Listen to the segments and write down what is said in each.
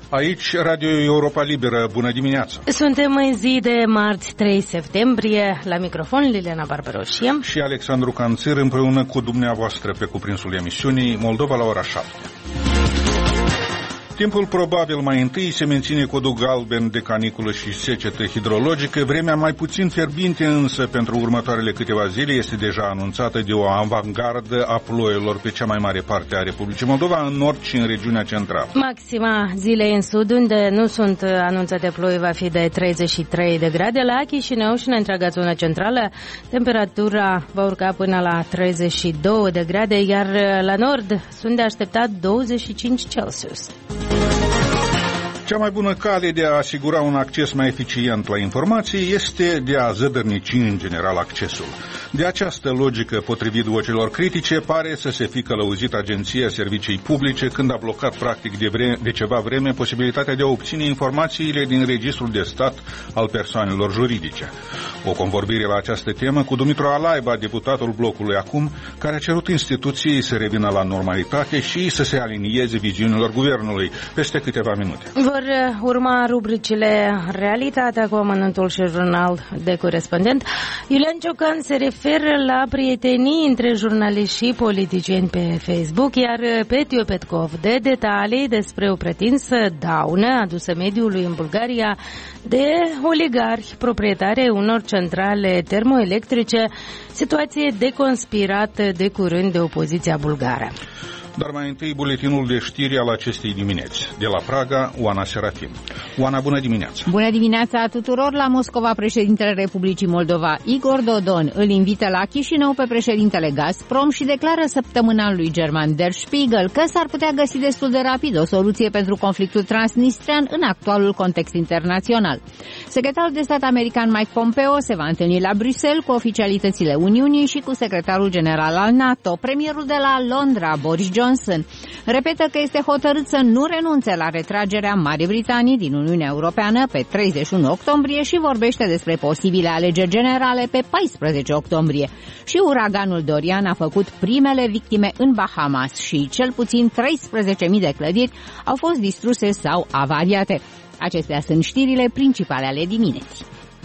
Aici, Radio Europa Liberă. Bună dimineața! Suntem în zi de marți 3 septembrie. La microfon Liliana Barbaroșie și Alexandru Canțir împreună cu dumneavoastră pe cuprinsul emisiunii Moldova la ora 7. Timpul probabil mai întâi se menține codul galben de caniculă și secetă hidrologică. Vremea mai puțin fierbinte însă pentru următoarele câteva zile este deja anunțată de o avangardă a ploilor pe cea mai mare parte a Republicii Moldova, în nord și în regiunea centrală. Maxima zilei în sud, unde nu sunt anunțate ploi, va fi de 33 de grade. La Chișinău și în întreaga zonă centrală temperatura va urca până la 32 de grade, iar la nord sunt de așteptat 25 Celsius. Cea mai bună cale de a asigura un acces mai eficient la informații este de a zădărnici în general accesul. De această logică, potrivit vocilor critice, pare să se fi călăuzit Agenția Servicii Publice când a blocat practic de ceva vreme posibilitatea de a obține informațiile din Registrul de Stat al persoanelor juridice. O convorbire la această temă cu Dumitru Alaiba, deputatul blocului acum, care a cerut instituției să revină la normalitate și să se alinieze viziunilor guvernului peste câteva minute. Vor urma rubricile Realitatea cu amănuntul și Jurnal de Corespondent. Iulian Ciocan se referă la prietenii între jurnaliști și politicieni pe Facebook, iar Petio Petkov dă detalii despre o pretinsă daună adusă mediului în Bulgaria de oligarhi proprietari ai unor centrale termoelectrice, situație deconspirată de curând de opoziția bulgară. Dar mai întâi buletinul de știri al acestei dimineți. De la Praga, Oana Serafim. Oana, bună dimineața! Bună dimineața tuturor! La Moscova, președintele Republicii Moldova, Igor Dodon, îl invită la Chișinău pe președintele Gazprom și declară săptămânal lui German Der Spiegel că s-ar putea găsi destul de rapid o soluție pentru conflictul transnistrian în actualul context internațional. Secretarul de stat american Mike Pompeo se va întâlni la Bruxelles cu oficialitățile Uniunii și cu secretarul general al NATO. Premierul de la Londra, Boris Johnson, repetă că este hotărât să nu renunțe la retragerea Marii Britanii din Uniunea Europeană pe 31 octombrie și vorbește despre posibile alegeri generale pe 14 octombrie. Și uraganul Dorian a făcut primele victime în Bahamas și cel puțin 13.000 de clădiri au fost distruse sau avariate. Acestea sunt știrile principale ale dimineții.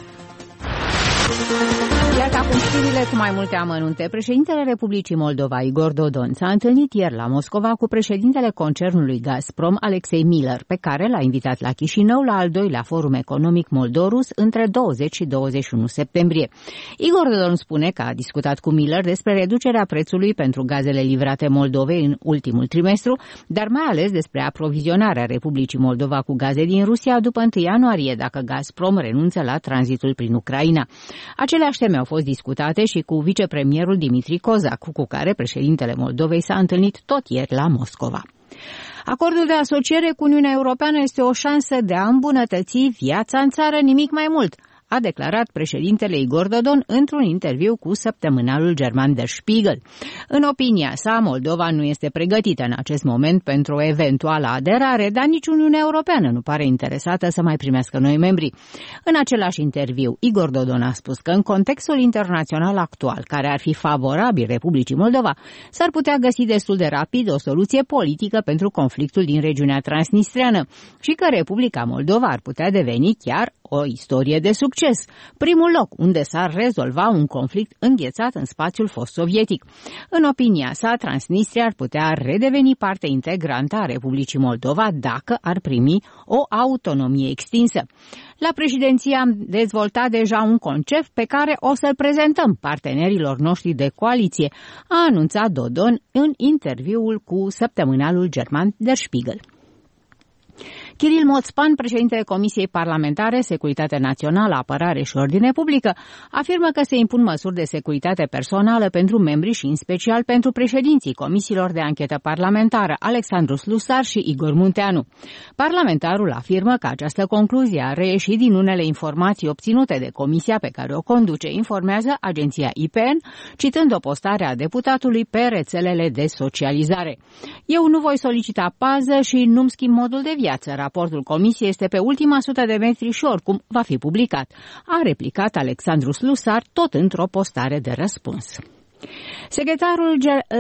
Iar acum știrile cu mai multe amănunte. Președintele Republicii Moldova, Igor Dodon, s-a întâlnit ieri la Moscova cu președintele concernului Gazprom, Alexei Miller, pe care l-a invitat la Chișinău la al doilea forum economic moldorus între 20 și 21 septembrie. Igor Dodon spune că a discutat cu Miller despre reducerea prețului pentru gazele livrate Moldovei în ultimul trimestru, dar mai ales despre aprovizionarea Republicii Moldova cu gaze din Rusia după 1 ianuarie, dacă Gazprom renunță la tranzitul prin Ucraina. Aceleași teme au fost discutate și cu vicepremierul Dimitri Kozak, cu care președintele Moldovei s-a întâlnit tot ieri la Moscova. Acordul de asociere cu Uniunea Europeană este o șansă de a îmbunătăți viața în țară, nimic mai mult, a declarat președintele Igor Dodon într-un interviu cu săptămânalul german Der Spiegel. În opinia sa, Moldova nu este pregătită în acest moment pentru o eventuală aderare, dar nici Uniunea Europeană nu pare interesată să mai primească noi membri. În același interviu, Igor Dodon a spus că în contextul internațional actual, care ar fi favorabil Republicii Moldova, s-ar putea găsi destul de rapid o soluție politică pentru conflictul din regiunea transnistreană și că Republica Moldova ar putea deveni chiar o istorie de succes, primul loc unde s-ar rezolva un conflict înghețat în spațiul fost sovietic. În opinia sa, Transnistria ar putea redeveni parte integrantă a Republicii Moldova dacă ar primi o autonomie extinsă. La președinție am dezvoltat deja un concept pe care o să-l prezentăm partenerilor noștri de coaliție, a anunțat Dodon în interviul cu săptămânalul german Der Spiegel. Kiril Moțpan, președintele Comisiei Parlamentare, Securitate Națională, Apărare și Ordine Publică, afirmă că se impun măsuri de securitate personală pentru membrii și în special pentru președinții comisiilor de anchetă parlamentară, Alexandru Slusar și Igor Munteanu. Parlamentarul afirmă că această concluzie a reieșit din unele informații obținute de comisia pe care o conduce, informează agenția IPN, citând o postare a deputatului pe rețelele de socializare. Eu nu voi solicita pază și nu-mi schimb modul de viață. Raportul comisiei este pe ultima 100 de metri și oricum va fi publicat, a replicat Alexandru Slusar tot într-o postare de răspuns. Secretarul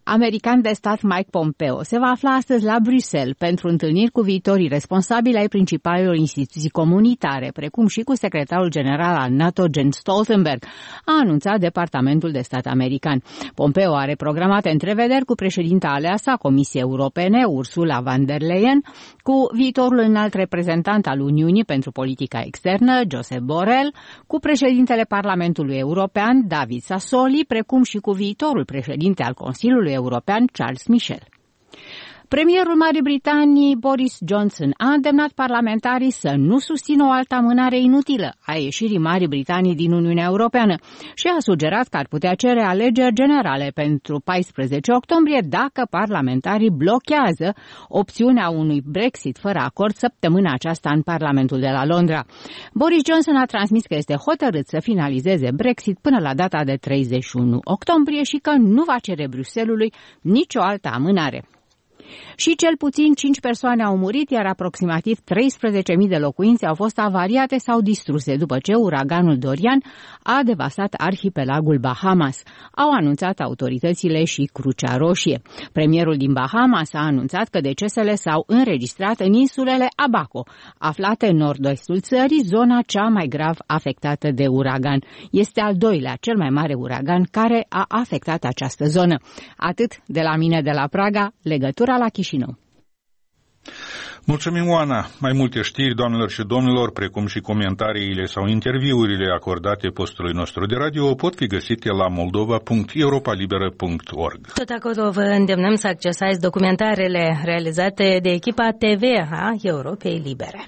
american de stat Mike Pompeo se va afla astăzi la Bruxelles pentru întâlniri cu viitorii responsabili ai principalelor instituții comunitare, precum și cu secretarul general al NATO Jens Stoltenberg, a anunțat Departamentul de Stat american. Pompeo are programate întrevederi cu președinta aleasă a Comisiei Europene, Ursula von der Leyen, cu viitorul înalt reprezentant al Uniunii pentru politica externă, Josep Borrell, cu președintele Parlamentului European, David Sassoli, precum și cu viitorul președinte al Consiliului European, Charles Michel. Premierul Marii Britanii, Boris Johnson, a îndemnat parlamentarii să nu susțină o altă amânare inutilă a ieșirii Marii Britanii din Uniunea Europeană și a sugerat că ar putea cere alegeri generale pentru 14 octombrie dacă parlamentarii blochează opțiunea unui Brexit fără acord săptămâna aceasta în Parlamentul de la Londra. Boris Johnson a transmis că este hotărât să finalizeze Brexit până la data de 31 octombrie și că nu va cere Bruxellesului nicio altă amânare. Și cel puțin 5 persoane au murit, iar aproximativ 13.000 de locuințe au fost avariate sau distruse după ce uraganul Dorian a devastat arhipelagul Bahamas, au anunțat autoritățile și Crucea Roșie. Premierul din Bahamas a anunțat că decesele s-au înregistrat în insulele Abaco, aflate în nord-estul țării, zona cea mai grav afectată de uragan. Este al doilea, cel mai mare uragan care a afectat această zonă. Atât de la mine de la Praga, legătura la Chișinău. Mulțumim, Oana. Mai multe știri, doamnelor și domnilor, precum și comentariile sau interviurile acordate postului nostru de radio pot fi găsite la moldova.europalibera.org. Tot acolo vă îndemnăm să accesați documentarele realizate de echipa TV a Europei Libere.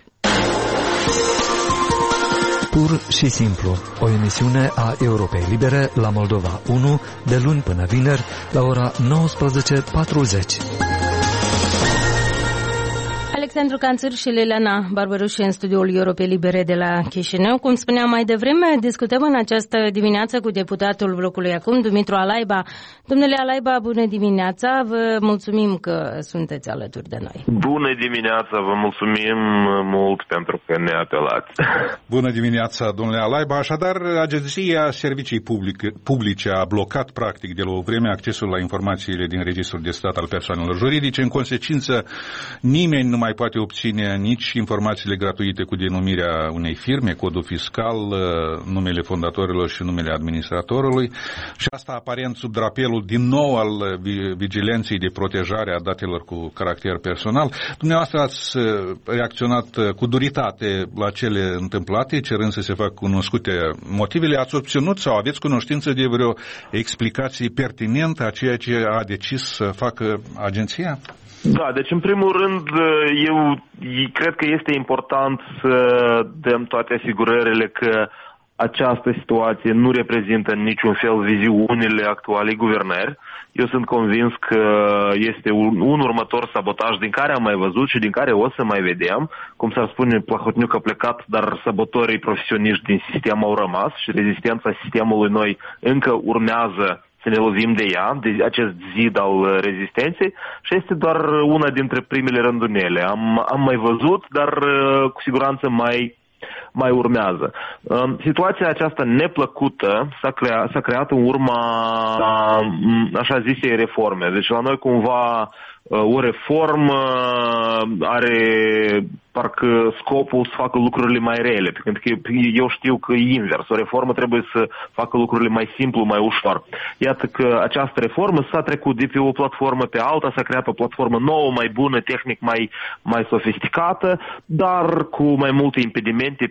Pur și simplu, o emisiune a Europei Libere la Moldova 1 de luni până vineri la ora 19:40. Alexandru Canțur și Liliana Barbaruș în studioul Europei Libere de la Chișinău. Cum spuneam mai devreme, discutăm în această dimineață cu deputatul blocului acum, Dumitru Alaiba. Domnule Alaiba, bună dimineața, vă mulțumim că sunteți alături de noi. Bună dimineața, vă mulțumim mult pentru că ne apelați. Bună dimineața, domnule Alaiba. Așadar, Agenția Servicii Publice a blocat practic de la o vreme accesul la informațiile din Registrul de Stat al persoanelor juridice. În consecință, nimeni nu mai poate obține nici informațiile gratuite cu denumirea unei firme, codul fiscal, numele fondatorilor și numele administratorului, și asta aparent sub drapelul din nou al vigilenței de protejare a datelor cu caracter personal. Dumneavoastră ați reacționat cu duritate la cele întâmplate, cerând să se facă cunoscute motivele. Ați obținut sau aveți cunoștință de vreo explicație pertinentă a ceea ce a decis să facă agenția? Da, deci în primul rând eu cred că este important să dăm toate asigurările că această situație nu reprezintă în niciun fel viziunile actualei guvernări. Eu sunt convins că este un următor sabotaj din care am mai văzut și din care o să mai vedem. Cum s-ar spune, Plahotniuc a plecat, dar sabotorii profesioniști din sistem au rămas și rezistența sistemului noi încă urmează să ne lovim de ea, de acest zid al rezistenței, și este doar una dintre primele rândunele. Am mai văzut, dar cu siguranță mai urmează. Situația aceasta neplăcută s-a creat în urma așa zisei reforme. Deci la noi cumva o reformă are parcă scopul să facă lucrurile mai rele, pentru că eu știu că e invers. O reformă trebuie să facă lucrurile mai simplu, mai ușor. Iată că această reformă s-a trecut de pe o platformă pe alta, s-a creat o platformă nouă, mai bună, tehnic mai sofisticată, dar cu mai multe impedimente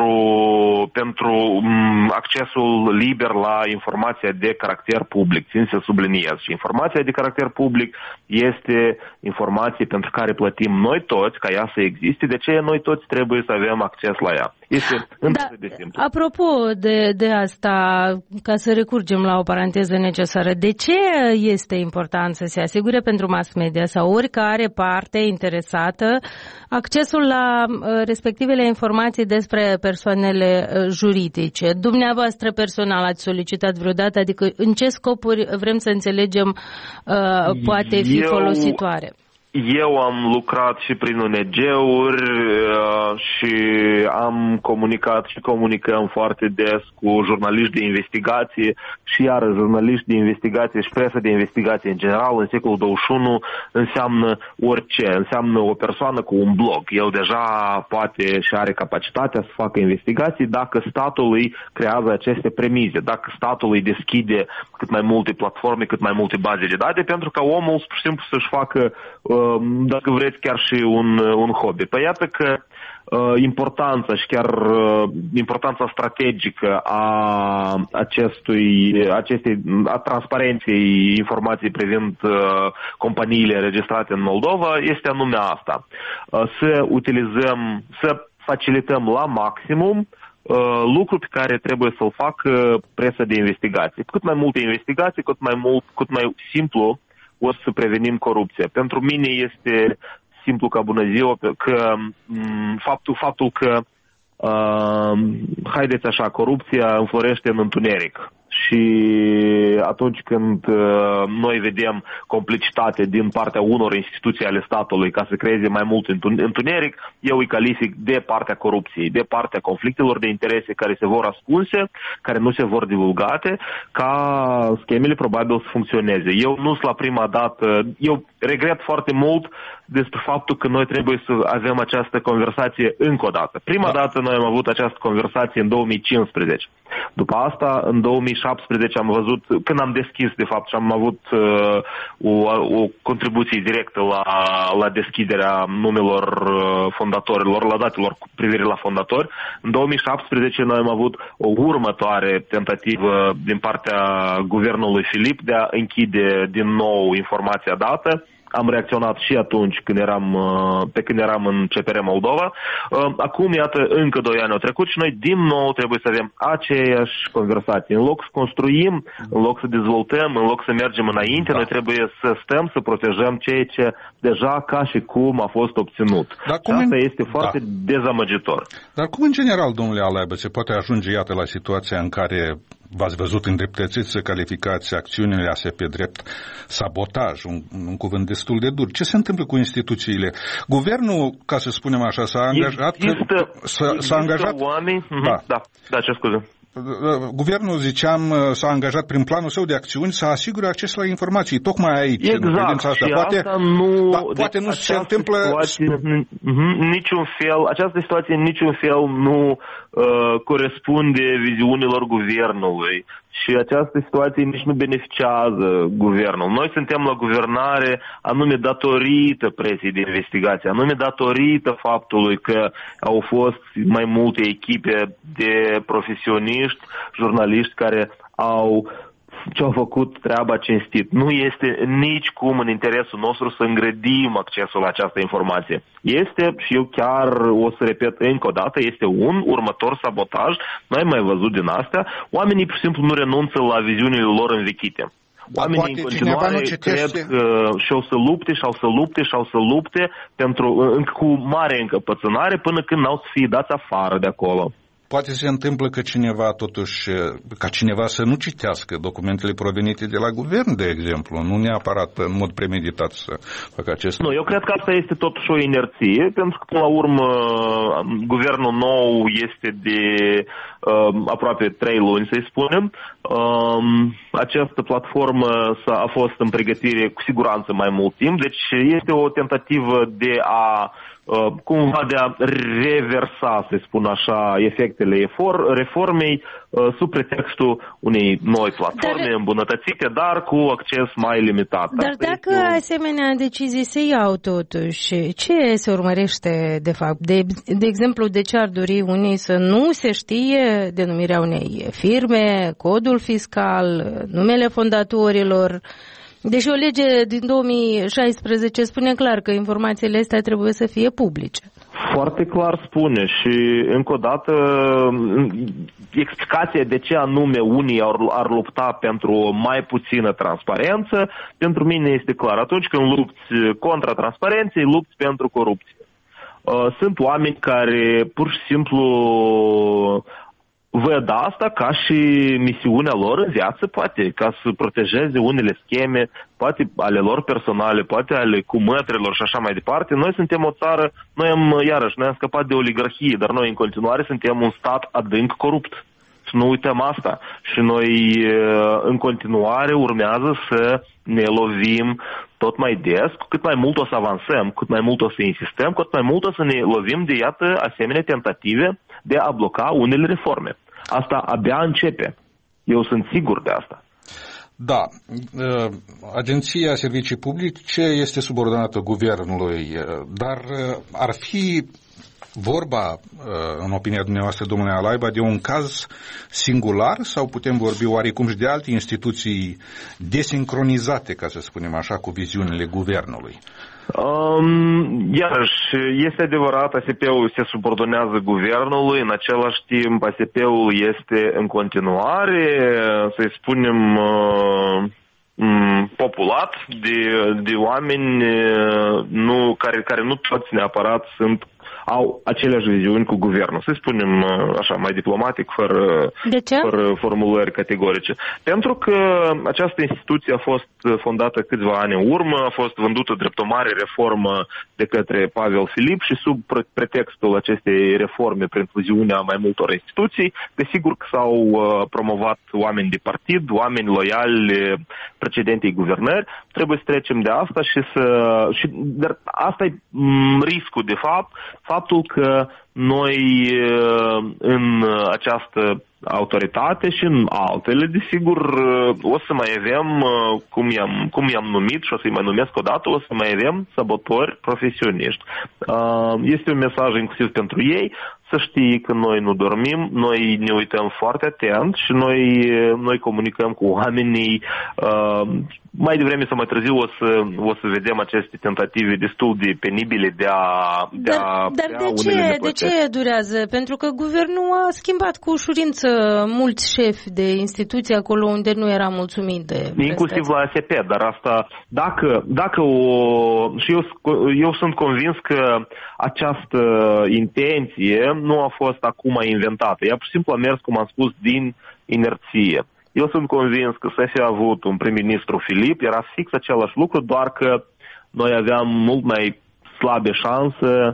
pentru accesul liber la informația de caracter public. Țin să subliniez. Și informația de caracter public este informație pentru care plătim noi toți ca ea să existe, de ce noi toți trebuie să avem acces la ea. Este de simplu. Apropo de asta, ca să recurgem la o paranteză necesară, de ce este important să se asigure pentru mass media sau oricare parte interesată accesul la respectivele informații despre persoanele juridice? Dumneavoastră personal ați solicitat vreodată, adică în ce scopuri vrem să înțelegem poate fi folositoare? Eu am lucrat și prin ONG-uri și am comunicat și comunicăm foarte des cu jurnaliști de investigație și iar jurnaliști de investigație și presă de investigație în general în secolul 21 înseamnă orice, înseamnă o persoană cu un blog. El deja poate și are capacitatea să facă investigații dacă statul îi creează aceste premize, dacă statul îi deschide cât mai multe platforme, cât mai multe baze de date, pentru ca omul pur și simplu să-și facă, dacă vreți, chiar și un hobby. Păi iată că importanța și chiar importanța strategică a transparenței informației privind companiile înregistrate în Moldova este anume asta. Să facilităm la maximum lucru pe care trebuie să-l facă presa de investigații. Cât mai multe investigații, cât mai simplu o să prevenim corupția. Pentru mine este simplu ca bună ziua că faptul că haideți așa, corupția înflorește în întuneric. Și atunci când noi vedem complicitate din partea unor instituții ale statului ca să creeze mai mult întuneric, eu îi calific de partea corupției, de partea conflictelor de interese care se vor ascunse, care nu se vor divulgate, ca schemele probabil să funcționeze. Eu nu sunt la prima dată, eu regret foarte mult despre faptul că noi trebuie să avem această conversație încă o dată. Prima dată noi am avut această conversație în 2015. După asta, în 2017 am văzut, când am deschis de fapt și am avut o contribuție directă la deschiderea numelor fondatorilor, la datelor cu privire la fondatori, în 2017 noi am avut o următoare tentativă din partea guvernului Filip de a închide din nou informația dată. Am reacționat și atunci când eram în CPR Moldova. Acum, iată, încă 2 ani au trecut și noi din nou trebuie să avem aceeași conversație. În loc să construim, în loc să dezvoltăm, în loc să mergem înainte, noi trebuie să stăm, să protejăm ceea ce deja ca și cum a fost obținut. Și asta este foarte dezamăgitor. Dar cum în general, domnule Aleabă, se poate ajunge, iată, la situația în care v-ați văzut îndreptățiți să calificați acțiunile astea pe drept sabotaj, un cuvânt destul de dur. Ce se întâmplă cu instituțiile? Guvernul, ca să spunem așa, s-a angajat... oameni... ce scuze. Guvernul, ziceam, s-a angajat prin planul său de acțiuni să asigure acces la informații. Tocmai aici, exact, în privința asta. Poate nu se întâmplă... Această situație în niciun fel nu corespunde viziunilor guvernului. Și această situație nici nu beneficiază guvernul. Noi suntem la guvernare anume datorită presei de investigație, anume datorită faptului că au fost mai multe echipe de profesioniști, jurnaliști care au făcut treaba cinstit. Nu este nici cum în interesul nostru să îngrădim accesul la această informație. Este, și eu chiar o să repet încă o dată, este un următor sabotaj. Noi am mai văzut din astea. Oamenii, pur și simplu, nu renunță la viziunile lor învechite. Oamenii în continuare cred că și-au să lupte cu mare încăpățânare până când n-au să fie dați afară de acolo. Poate se întâmplă că cineva să nu citească documentele provenite de la guvern, de exemplu, nu neapărat în mod premeditat să facă acest lucru. Nu, eu cred că asta este totuși o inerție, pentru că până la urmă guvernul nou este de aproape 3 luni, să-i spunem. Această platformă a fost în pregătire cu siguranță mai mult timp, deci este o tentativă de a cumva de a reversa, să spun așa, efectele reformei sub pretextul unei noi platforme îmbunătățite, dar cu acces mai limitat. Dar dacă asemenea decizii se iau totuși, ce se urmărește de fapt? De exemplu, de ce ar dori unii să nu se știe denumirea unei firme, codul fiscal, numele fondatorilor? Deși o lege din 2016 spune clar că informațiile astea trebuie să fie publice. Foarte clar spune și încă o dată explicația de ce anume unii ar lupta pentru o mai puțină transparență, pentru mine este clar. Atunci când lupți contra transparenței, lupți pentru corupție. Sunt oameni care pur și simplu văd asta ca și misiunea lor în viață, poate, ca să protejeze unele scheme, poate ale lor personale, poate ale cumătrilor și așa mai departe. Noi suntem o țară, noi am scăpat de oligarhie, dar noi în continuare suntem un stat adânc corupt. Să nu uităm asta. Și noi în continuare urmează să ne lovim tot mai des, cu cât mai mult o să avansăm, cu cât mai mult o să insistăm, cu cât mai mult o să ne lovim de, iată, asemenea tentative de a bloca unele reforme. Asta abia începe. Eu sunt sigur de asta. Da, Agenția Servicii Publice este subordonată guvernului, dar ar fi vorba, în opinia dumneavoastră, domnule Alaiba, de un caz singular sau putem vorbi oarecum și de alte instituții desincronizate, ca să spunem așa, cu viziunile guvernului? Iarăși, este adevărat, ASP-ul se subordonează guvernului, în același timp ASP-ul este în continuare, să-i spunem, populat de oameni care nu toți neapărat au aceleași viziuni cu guvernul, să spunem așa, mai diplomatic, fără formulări categorice. Pentru că această instituție a fost fondată câțiva ani în urmă, a fost vândută drept o mare reformă de către Pavel Filip și sub pretextul acestei reforme prin fuziunea mai multor instituții, desigur că s-au promovat oameni de partid, oameni loiali precedentei guvernări. Trebuie să trecem de asta dar asta e riscul, de fapt, faptul că noi în această autoritate și în altele, desigur, o să mai avem, cum i-am numit și o să-i mai numesc odată, o să mai avem sabotori profesioniști. Este un mesaj inclusiv pentru ei, să știi că noi nu dormim, noi ne uităm foarte atent și noi comunicăm cu oamenii. Mai devreme sau mai târziu o să vedem aceste tentative destul de penibile de a Dar de ce durează? Pentru că guvernul a schimbat cu ușurință mulți șefi de instituții acolo unde nu era mulțumit de prestații. Inclusiv la ASP, dar asta, și eu sunt convins că această intenție nu a fost acum inventată. Ea pur și simplu a mers, cum am spus, din inerție. Eu sunt convins că să fi avut un prim-ministru Filip, era fix același lucru, doar că noi aveam mult mai slabe șanse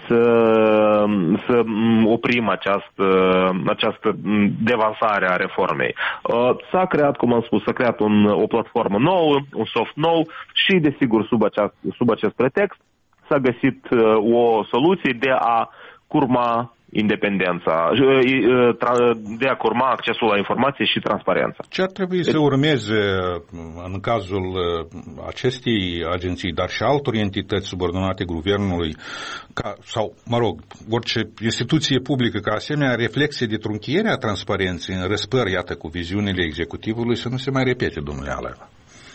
să oprim această devansare a reformei. S-a creat, cum am spus, o platformă nouă, un soft nou și, desigur, sub acest pretext s-a găsit o soluție de a curma independența, de a curma accesul la informație și transparența. Ce ar trebui să urmeze în cazul acestei agenții, dar și altor entități subordonate guvernului, sau, orice instituție publică ca asemenea, reflexie de trunchiere a transparenței în răspăr, iată, cu viziunile executivului, să nu se mai repete, domnule Alaiba?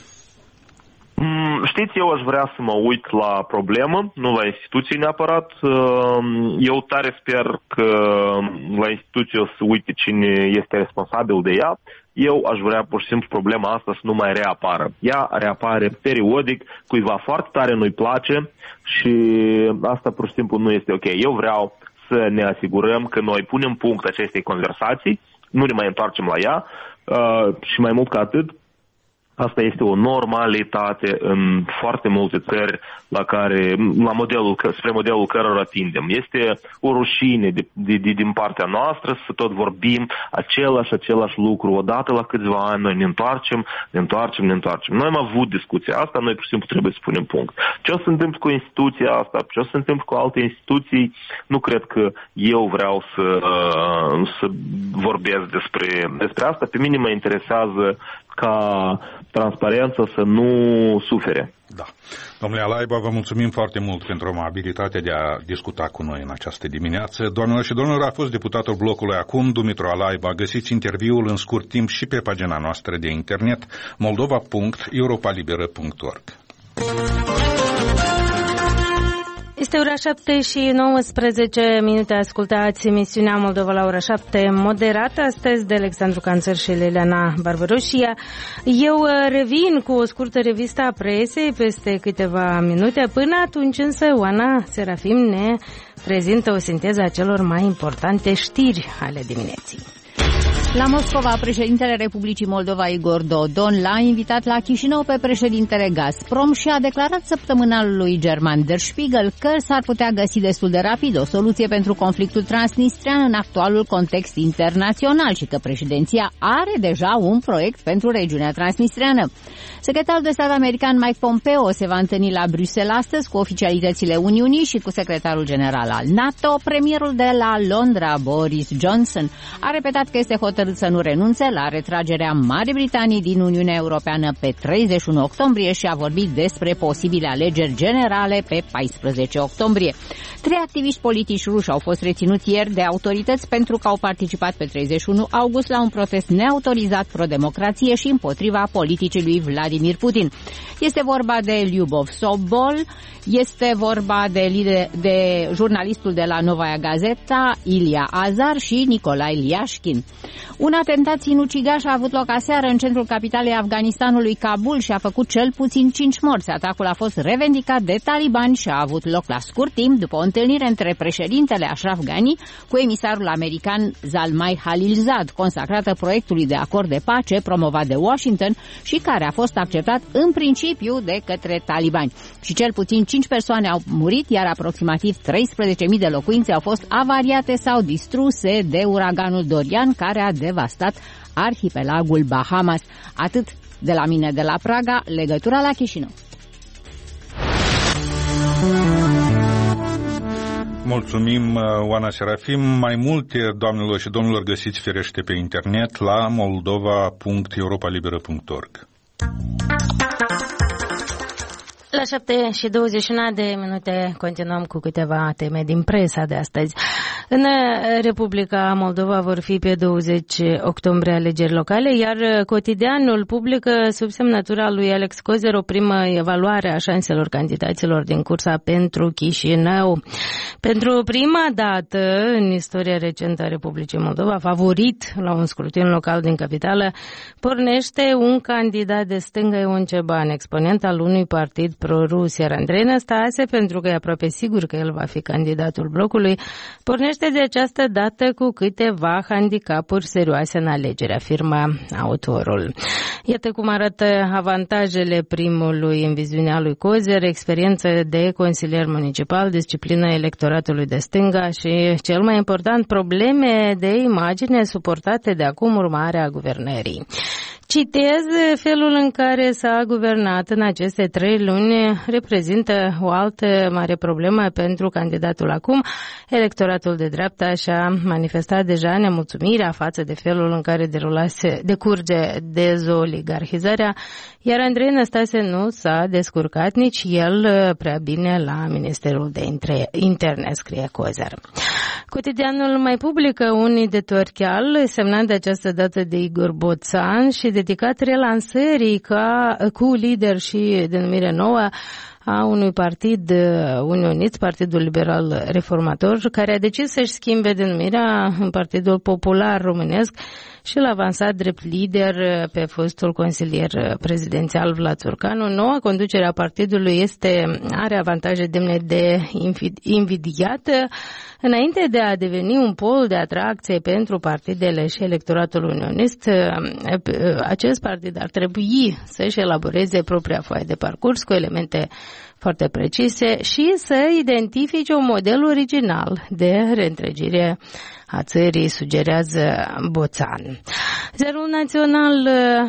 Știți, eu aș vrea să mă uit la problemă, nu la instituții neapărat. Eu tare sper că la instituție o să uite cine este responsabil de ea. Eu aș vrea pur și simplu problema asta să nu mai reapară. Ea reapare periodic, cuiva foarte tare nu-i place și asta pur și simplu nu este ok. Eu vreau să ne asigurăm că noi punem punct acestei conversații, nu ne mai întoarcem la ea și mai mult ca atât, asta este o normalitate în foarte multe țări spre modelul cărora tindem. Este o rușine din partea noastră să tot vorbim același lucru. Odată la câțiva ani noi ne întoarcem. Noi am avut discuția asta, noi pur și simplu trebuie să punem punct. Ce o să se întâmple cu instituția asta, ce o să se întâmple cu alte instituții, nu cred că eu vreau să vorbesc despre asta. Pe mine mă interesează ca transparența să nu sufere. Da. Domnule Alaiba, vă mulțumim foarte mult pentru amabilitatea de a discuta cu noi în această dimineață. Doamnelor și domnilor, a fost deputatul blocului Acum, Dumitru Alaiba. Găsiți interviul în scurt timp și pe pagina noastră de internet moldova.europalibera.org. Este ora 7 și 19 minute. Ascultați emisiunea Moldova la ora 7, moderată astăzi de Alexandru Canțăr și Liliana Barbaroșia. Eu revin cu o scurtă revistă a presei peste câteva minute. Până atunci însă Oana Serafim ne prezintă o sinteză a celor mai importante știri ale dimineții. La Moscova, președintele Republicii Moldova, Igor Dodon, l-a invitat la Chișinău pe președintele Gazprom și a declarat săptămânalului german Der Spiegel că s-ar putea găsi destul de rapid o soluție pentru conflictul transnistrian în actualul context internațional și că președinția are deja un proiect pentru regiunea transnistriană. Secretarul de stat american Mike Pompeo se va întâlni la Bruxelles astăzi cu oficialitățile Uniunii și cu secretarul general al NATO. Premierul de la Londra, Boris Johnson, a repetat că este hotărât să nu renunțe la retragerea Marii Britanii din Uniunea Europeană pe 31 octombrie și a vorbit despre posibile alegeri generale pe 14 octombrie. 3 activiști politici ruși au fost reținuți ieri de autorități pentru că au participat pe 31 august la un protest neautorizat pro-democrație și împotriva politicii lui Vladimir Putin. Este vorba de Lyubov Sobol, este vorba de jurnalistul de la Novaya Gazeta, Ilia Azar și Nicolae Liașkin. Un atentat sinucigaș a avut loc aseară în centrul capitalei Afganistanului, Kabul, și a făcut cel puțin 5 morți. Atacul a fost revendicat de talibani și a avut loc la scurt timp după o întâlnire între președintele Ashraf Ghani cu emisarul american Zalmay Khalilzad, consacrată proiectului de acord de pace promovat de Washington și care a fost acceptat în principiu de către talibani. Și cel puțin 5 persoane au murit, iar aproximativ 13.000 de locuințe au fost avariate sau distruse de uraganul Dorian, care a devastat arhipelagul Bahamas. Atât de la mine de la Praga, legătura la Chișinău. Mulțumim, Oana Serafim. Mai multe, doamnelor și domnilor, găsiți firește pe internet la moldova.europalibera.org. La 7:21 continuăm cu câteva teme din presa de astăzi. În Republica Moldova vor fi pe 20 octombrie alegeri locale, iar Cotidianul publică sub semnătura lui Alex Cozer o primă evaluare a șanselor candidaților din cursa pentru Chișinău. Pentru prima dată în istoria recentă a Republicii Moldova, favorit la un scrutin local din capitală, pornește un candidat de stânga, Ion Ceban, exponent al unui partid pro-rus, iar Andrei Năstase, pentru că e aproape sigur că el va fi candidatul blocului, pornește de această dată cu câteva handicapuri serioase în alegere, afirmă autorul. Iată cum arată avantajele primului în viziunea lui Cozer: experiență de consilier municipal, disciplină electoratului de stânga și, cel mai important, probleme de imagine suportate de acum urmarea guvernării. Citez: felul în care s-a guvernat în aceste 3 luni reprezintă o altă mare problemă pentru candidatul acum. Electoratul de dreapta și-a manifestat deja nemulțumirea față de felul în care decurge dezoligarhizarea, iar Andrei Năstase nu s-a descurcat nici el prea bine la Ministerul de Interne, scrie Cozer. Cotidianul mai publică un editorial semnat de această dată de Igor Boțan și dedicat relansării cu lider și denumire nouă a unui partid unionist, Partidul Liberal Reformator, care a decis să-și schimbe denumirea în Partidul Popular Românesc și l-a avansat drept lider pe fostul consilier prezidențial Vlad Țurcanu. Noua conducere a partidului are avantaje demne de invidiată. Înainte de a deveni un pol de atracție pentru partidele și electoratul unionist, acest partid ar trebui să-și elaboreze propria foaie de parcurs cu elemente foarte precise și să identifice un model original de reîntregire a țării, sugerează Boțan. Zerul Național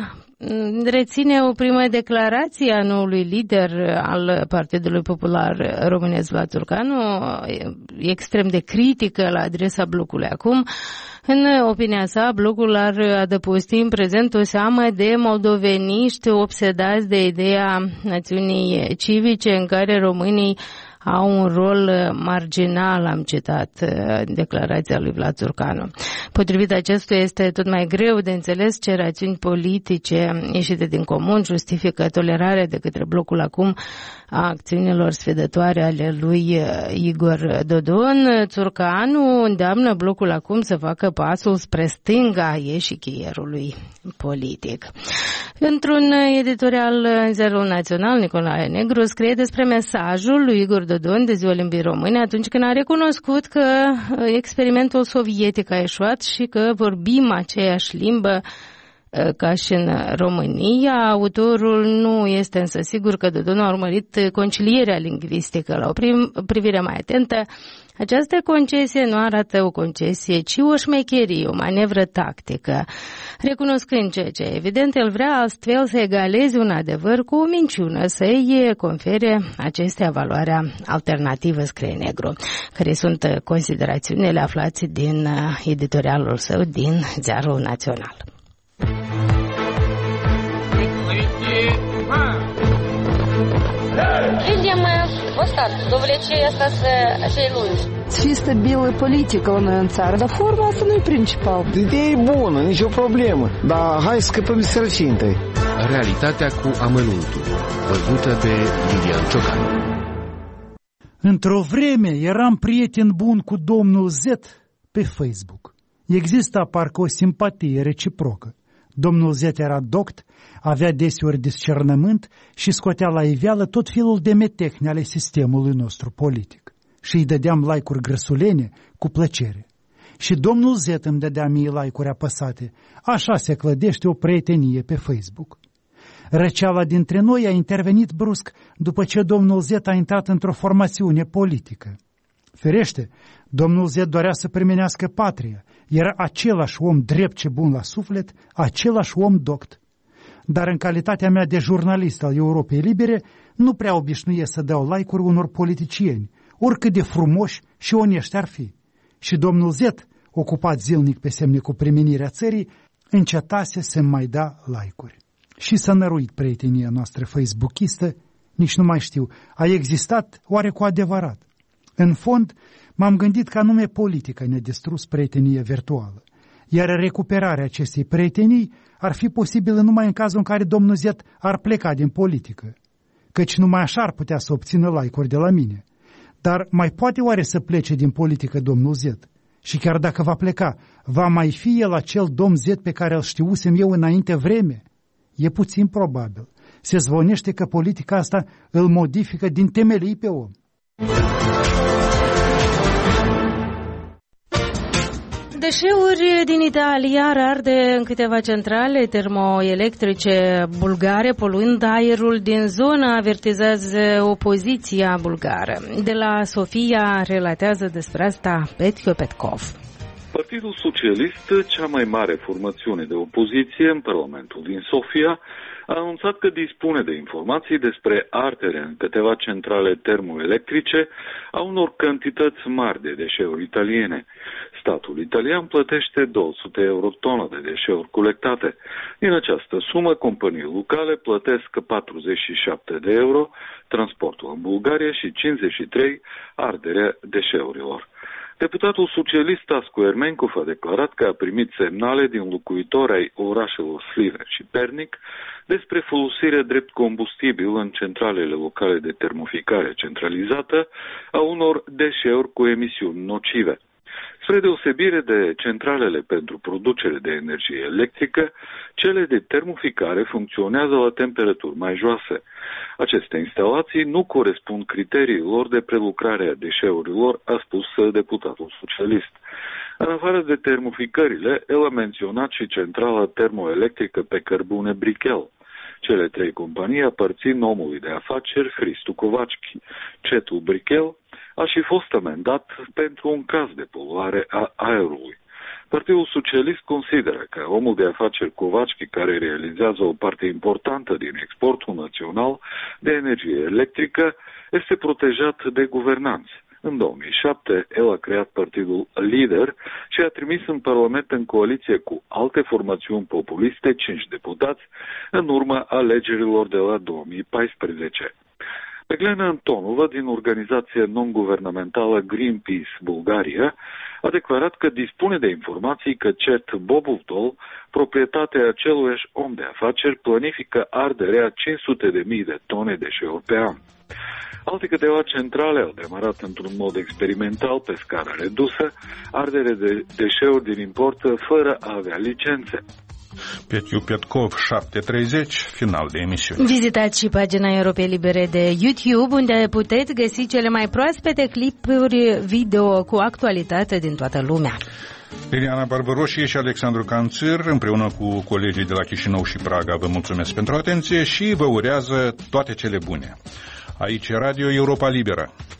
reține o primă declarație a noului lider al Partidului Popular Românesc, Vlad Țurcanu, extrem de critică la adresa blocului acum. În opinia sa, blocul ar adăposti în prezent o seamă de moldoveniști obsedați de ideea națiunii civice în care românii au un rol marginal, am citat declarația lui Vlad Țurcanu. Potrivit acestuia, este tot mai greu de înțeles ce rațiuni politice ieșite din comun justifică tolerarea de către blocul acum a acțiunilor sfidătoare ale lui Igor Dodon. Țurcanu îndeamnă blocul acum să facă pasul spre stânga ieșichierului politic. Într-un editorial în Ziarul Național, Nicolae Negru scrie despre mesajul lui Igor Dodon de Ziua Limbii Române atunci când a recunoscut că experimentul sovietic a eșuat și că vorbim aceeași limbă ca și în România. Autorul nu este însă sigur că Dodon a urmărit concilierea lingvistică. La o privire mai atentă, această concesie nu arată o concesie, ci o șmecherie, o manevră tactică, recunoscând ceea ce evident el vrea astfel să egaleze un adevăr cu o minciună, să-i confere acestea valoarea alternativă, scrie Negru, care sunt considerațiunile aflați din editorialul său din Ziarul Național. Видимо, вот так, довлечение сей lungi. Și stabilă politică la noi în țară, dar forma asta nu e principal. Ideea e bună, nicio problemă, dar hai să scăpăm de sărăcie întâi. Realitatea cu amănuntul, văzută de Lilian Ciocan. Într-o vreme eram prieten bun cu domnul Z pe Facebook. Exista parcă o simpatie reciprocă. Domnul Z era doct, avea deseori discernământ și scotea la iveală tot felul de metehne ale sistemului nostru politic. Și îi dădeam like-uri grăsulene cu plăcere. Și domnul Z îmi dădea mie like-uri apăsate. Așa se clădește o prietenie pe Facebook. Răceala dintre noi a intervenit brusc după ce domnul Z a intrat într-o formațiune politică. Ferește, domnul Z dorea să premenească patria. Era același om drept și bun la suflet, același om doct. Dar în calitatea mea de jurnalist al Europei Libere, nu prea obișnuie să dau like-uri unor politicieni, oricât de frumoși și onești ar fi. Și domnul Z, ocupat zilnic pe semne cu premenirea țării, încetase să-mi mai da like-uri. Și s-a năruit prietenia noastră facebookistă, nici nu mai știu, a existat oare cu adevărat? În fond, m-am gândit că anume politica ne-a distrus prietenia virtuală, iar recuperarea acestei prietenii ar fi posibilă numai în cazul în care domnul Z ar pleca din politică, căci numai așa ar putea să obțină like-uri de la mine. Dar mai poate oare să plece din politică domnul Z? Și chiar dacă va pleca, va mai fi el acel domn Z pe care îl știusem eu înainte vreme? E puțin probabil. Se zvonește că politica asta îl modifică din temelii pe om. Deșeuri din Italia arde în câteva centrale termoelectrice bulgare, poluând aerul din zonă, avertizează opoziția bulgară. De la Sofia relatează despre asta Petio Petkov. Partidul Socialist, cea mai mare formațiune de opoziție în Parlamentul din Sofia, a anunțat că dispune de informații despre arderea în câteva centrale termoelectrice a unor cantități mari de deșeuri italiene. Statul italian plătește 200 euro tonă de deșeuri colectate. Din această sumă, companii locale plătesc 47 de euro transportul în Bulgaria și 53 arderea deșeurilor. Deputatul socialist Tascu Ermenkov a declarat că a primit semnale din locuitori ai orașelor Sliven și Pernic despre folosirea drept combustibil în centralele locale de termoficare centralizată a unor deșeuri cu emisiuni nocive. Spre deosebire de centralele pentru producere de energie electrică, cele de termoficare funcționează la temperaturi mai joase. Aceste instalații nu corespund criteriilor de prelucrare a deșeurilor, a spus deputatul socialist. În afară de termoficările, el a menționat și centrala termoelectrică pe cărbune Brichel. Cele trei companii aparțin omului de afaceri Hristu Kovacki. Cetul Brichel a și fost amendat pentru un caz de poluare a aerului. Partidul Socialist consideră că omul de afaceri Kovacki, care realizează o parte importantă din exportul național de energie electrică, este protejat de guvernanți. În 2007, el a creat partidul Lider și a trimis în Parlament în coaliție cu alte formațiuni populiste 5 deputați în urma alegerilor de la 2014. Meglena Antonova, din organizația non-guvernamentală Greenpeace Bulgaria, a declarat că dispune de informații că Cet Bobovdol, proprietatea aceluiași om de afaceri, planifică arderea 500.000 de tone deșeuri pe an. Alte câteva centrale au demarat într-un mod experimental pe scară redusă ardere de deșeuri din import fără a avea licențe. Petiu Petkov, 7:30, final de emisiune. Vizitați și pagina Europei Libere de YouTube, unde puteți găsi cele mai proaspete clipuri video cu actualitate din toată lumea. Liliana Barbăroșie și Alexandru Canțir, împreună cu colegii de la Chișinău și Praga, vă mulțumesc pentru atenție și vă urează toate cele bune. Aici Radio Europa Liberă.